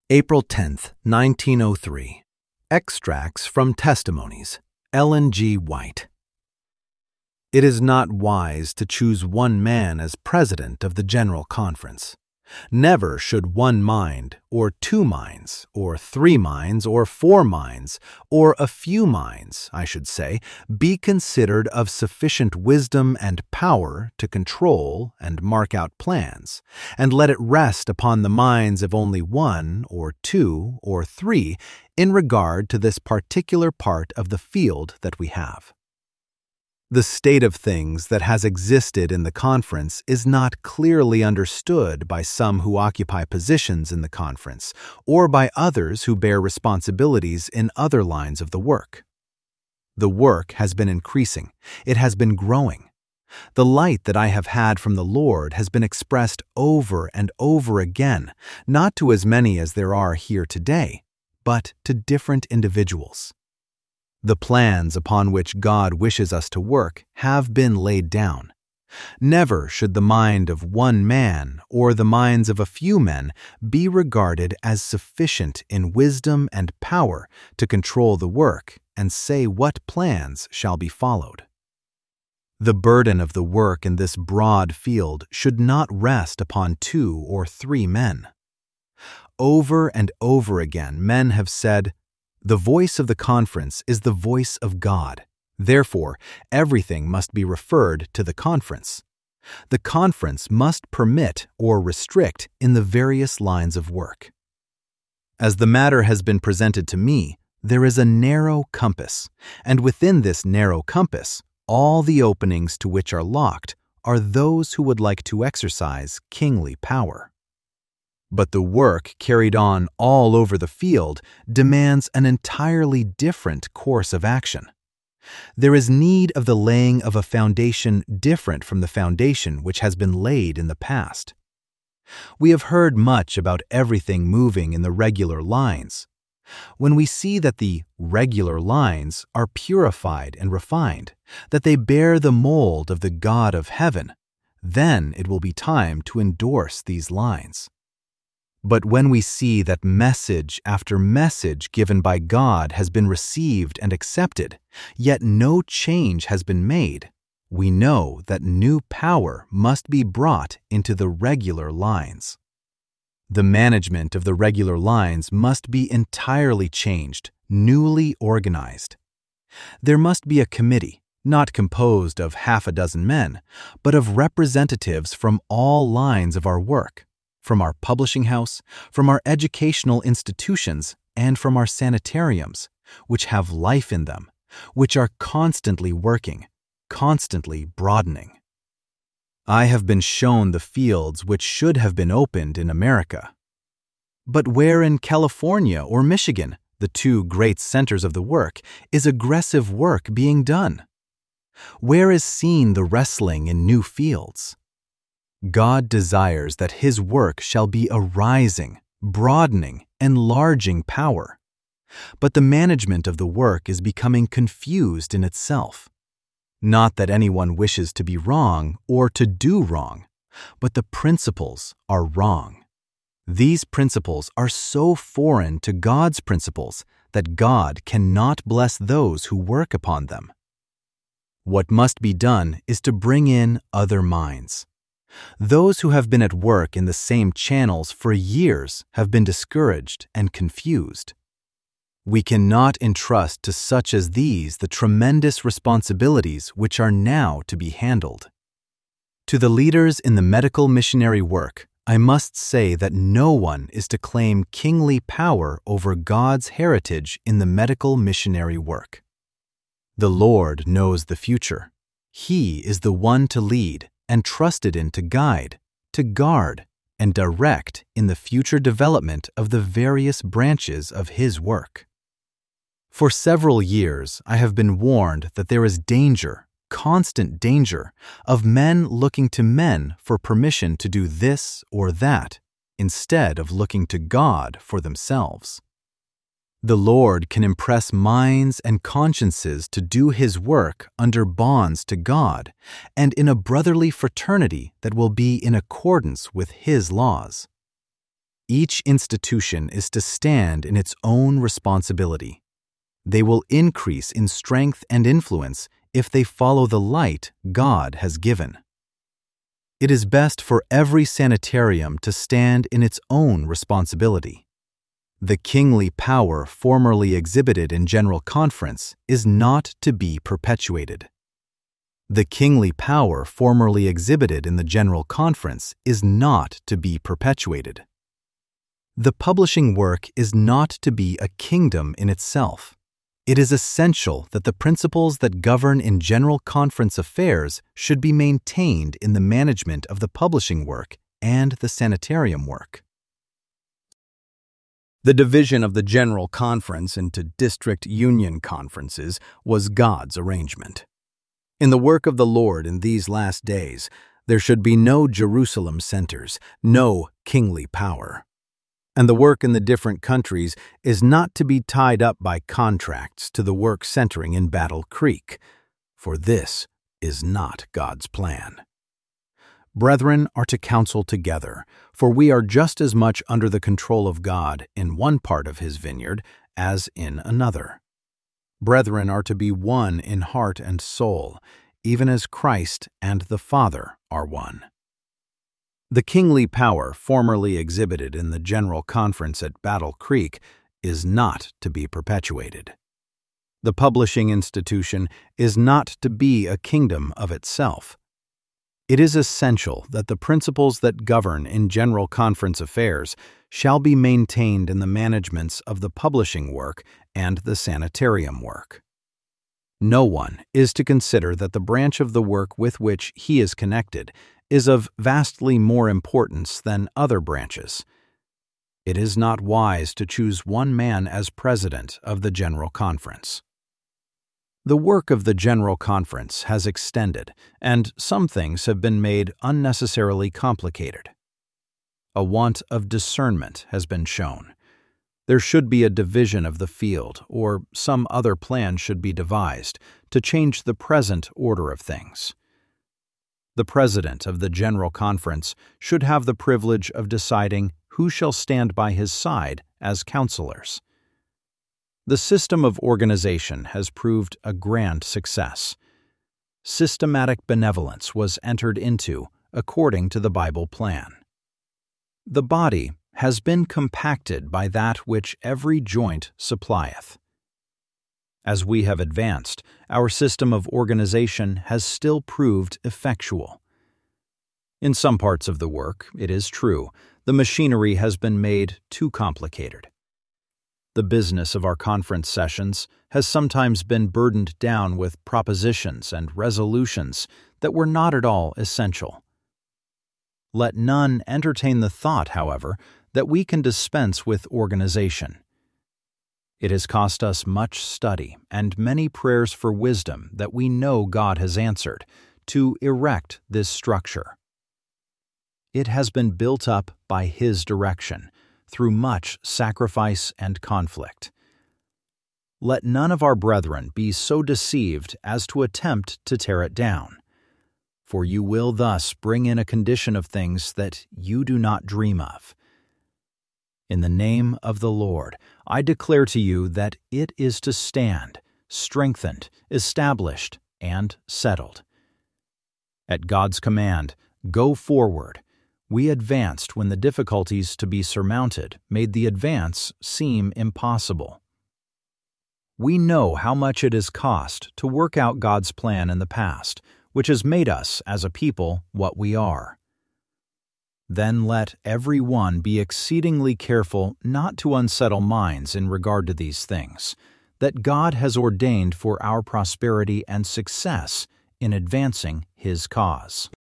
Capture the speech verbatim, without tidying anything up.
April tenth, nineteen oh three. Extracts from Testimonies. Ellen G. White. It is not wise to choose one man as president of the General Conference. Never should one mind, or two minds, or three minds, or four minds, or a few minds, I should say, be considered of sufficient wisdom and power to control and mark out plans, and let it rest upon the minds of only one, or two, or three, in regard to this particular part of the field that we have. The state of things that has existed in the conference is not clearly understood by some who occupy positions in the conference, or by others who bear responsibilities in other lines of the work. The work has been increasing. It has been growing. The light that I have had from the Lord has been expressed over and over again, not to as many as there are here today, but to different individuals. The plans upon which God wishes us to work have been laid down. Never should the mind of one man or the minds of a few men be regarded as sufficient in wisdom and power to control the work and say what plans shall be followed. The burden of the work in this broad field should not rest upon two or three men. Over and over again, men have said, "The voice of the conference is the voice of God. Therefore, everything must be referred to the conference. The conference must permit or restrict in the various lines of work." As the matter has been presented to me, there is a narrow compass, and within this narrow compass, all the openings to which are locked are those who would like to exercise kingly power. But the work carried on all over the field demands an entirely different course of action. There is need of the laying of a foundation different from the foundation which has been laid in the past. We have heard much about everything moving in the regular lines. When we see that the regular lines are purified and refined, that they bear the mold of the God of heaven, then it will be time to endorse these lines. But when we see that message after message given by God has been received and accepted, yet no change has been made, we know that new power must be brought into the regular lines. The management of the regular lines must be entirely changed, newly organized. There must be a committee, not composed of half a dozen men, but of representatives from all lines of our work, from our publishing house, from our educational institutions, and from our sanitariums, which have life in them, which are constantly working, constantly broadening. I have been shown the fields which should have been opened in America. But where in California or Michigan, the two great centers of the work, is aggressive work being done? Where is seen the wrestling in new fields? God desires that His work shall be a rising, broadening, enlarging power. But the management of the work is becoming confused in itself. Not that anyone wishes to be wrong or to do wrong, but the principles are wrong. These principles are so foreign to God's principles that God cannot bless those who work upon them. What must be done is to bring in other minds. Those who have been at work in the same channels for years have been discouraged and confused. We cannot entrust to such as these the tremendous responsibilities which are now to be handled. To the leaders in the medical missionary work, I must say that no one is to claim kingly power over God's heritage in the medical missionary work. The Lord knows the future. He is the one to lead and trusted in to guide, to guard, and direct in the future development of the various branches of His work. For several years, I have been warned that there is danger, constant danger, of men looking to men for permission to do this or that, instead of looking to God for themselves. The Lord can impress minds and consciences to do His work under bonds to God and in a brotherly fraternity that will be in accordance with His laws. Each institution is to stand in its own responsibility. They will increase in strength and influence if they follow the light God has given. It is best for every sanitarium to stand in its own responsibility. The kingly power formerly exhibited in General Conference is not to be perpetuated. The kingly power formerly exhibited in the General Conference is not to be perpetuated. The publishing work is not to be a kingdom in itself. It is essential that the principles that govern in General Conference affairs should be maintained in the management of the publishing work and the sanitarium work. The division of the General Conference into district union conferences was God's arrangement. In the work of the Lord in these last days, there should be no Jerusalem centers, no kingly power. And the work in the different countries is not to be tied up by contracts to the work centering in Battle Creek, for this is not God's plan. Brethren are to counsel together, for we are just as much under the control of God in one part of his vineyard as in another. Brethren are to be one in heart and soul, even as Christ and the Father are one. The kingly power formerly exhibited in the General Conference at Battle Creek is not to be perpetuated. The publishing institution is not to be a kingdom of itself. It is essential that the principles that govern in General Conference affairs shall be maintained in the managements of the publishing work and the sanitarium work. No one is to consider that the branch of the work with which he is connected is of vastly more importance than other branches. It is not wise to choose one man as president of the General Conference. The work of the General Conference has extended, and some things have been made unnecessarily complicated. A want of discernment has been shown. There should be a division of the field, or some other plan should be devised to change the present order of things. The president of the General Conference should have the privilege of deciding who shall stand by his side as counselors. The system of organization has proved a grand success. Systematic benevolence was entered into according to the Bible plan. The body has been compacted by that which every joint supplieth. As we have advanced, our system of organization has still proved effectual. In some parts of the work, it is true, the machinery has been made too complicated. The business of our conference sessions has sometimes been burdened down with propositions and resolutions that were not at all essential. Let none entertain the thought, however, that we can dispense with organization. It has cost us much study and many prayers for wisdom that we know God has answered to erect this structure. It has been built up by His direction through much sacrifice and conflict. Let none of our brethren be so deceived as to attempt to tear it down, for you will thus bring in a condition of things that you do not dream of. In the name of the Lord, I declare to you that it is to stand, strengthened, established, and settled. At God's command, go forward. We advanced when the difficulties to be surmounted made the advance seem impossible. We know how much it has cost to work out God's plan in the past, which has made us, as a people, what we are. Then let every one be exceedingly careful not to unsettle minds in regard to these things, that God has ordained for our prosperity and success in advancing His cause.